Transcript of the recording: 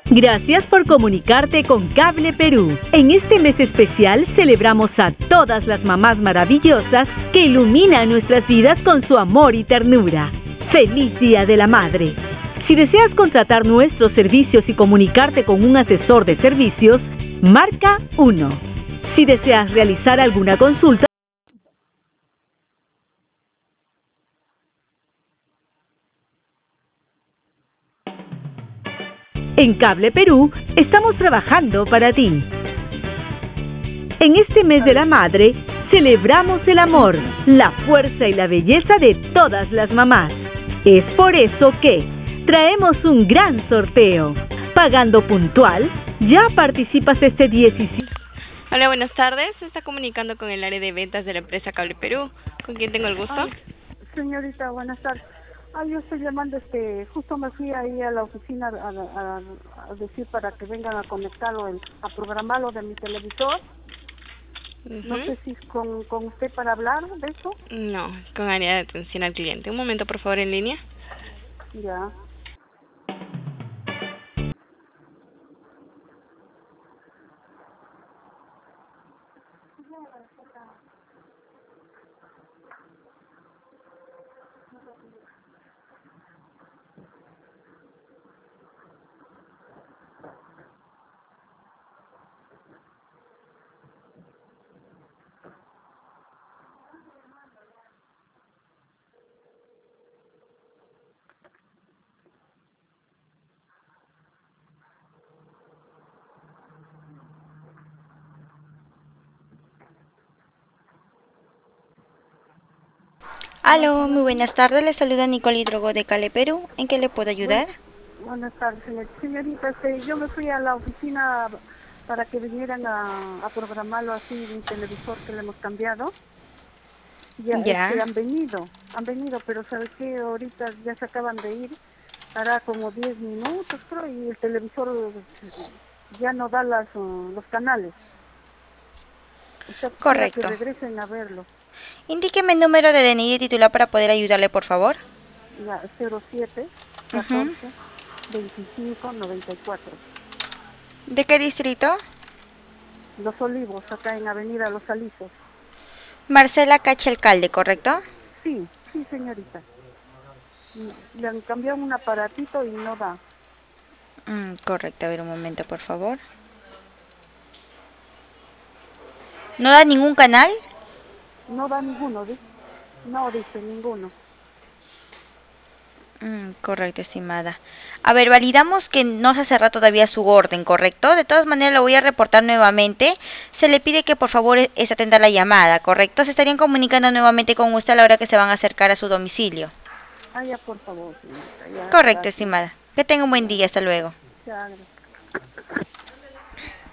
Gracias por comunicarte con Cable Perú. En este mes especial celebramos a todas las mamás maravillosas que iluminan nuestras vidas con su amor y ternura. ¡Feliz Día de la Madre! Si deseas contratar nuestros servicios y comunicarte con un asesor de servicios, marca 1. Si deseas realizar alguna consulta, en Cable Perú estamos trabajando para ti. En este mes de la madre, celebramos el amor, la fuerza y la belleza de todas las mamás. Es por eso que traemos un gran sorteo. Pagando puntual, ya participas este 17. Hola, buenas tardes. Se está comunicando con el área de ventas de la empresa Cable Perú. ¿Con quién tengo el gusto? Señorita, buenas tardes. Yo estoy llamando, justo me fui ahí a la oficina a decir para que vengan a conectarlo, a programarlo de mi televisor. No sé si es con usted para hablar de eso. No, con área de atención al cliente. Un momento, por favor, en línea. Ya. Aló, muy buenas tardes, le saluda Nicole Hidrogo de Cable Perú. ¿En qué le puedo ayudar? Buenas tardes, señorita. Yo me fui a la oficina para que vinieran a programarlo así, mi televisor que le hemos cambiado. Ya. Han venido, pero ¿sabes qué? Ahorita ya se acaban de ir, hará como 10 minutos, creo, y el televisor ya no da los canales. O sea, correcto. Que regresen a verlo. Indíqueme el número de DNI de titular para poder ayudarle, por favor. Ya, 07 14 25 94. ¿De qué distrito? Los Olivos, acá en Avenida Los Alisos. Marcela Cache Alcalde, ¿correcto? Sí, señorita. Le han cambiado un aparatito y no da. Correcto, a ver un momento, por favor. ¿No da ningún canal? No da ninguno, ¿dice? No, dice ninguno. Correcto, estimada. A ver, validamos que no se cerrado todavía su orden, ¿correcto? De todas maneras, lo voy a reportar nuevamente. Se le pide que por favor atenda la llamada, ¿correcto? Se estarían comunicando nuevamente con usted a la hora que se van a acercar a su domicilio. Ya, por favor, señorita. Correcto, estimada. Que tenga un buen día. Hasta luego. Ya, gracias.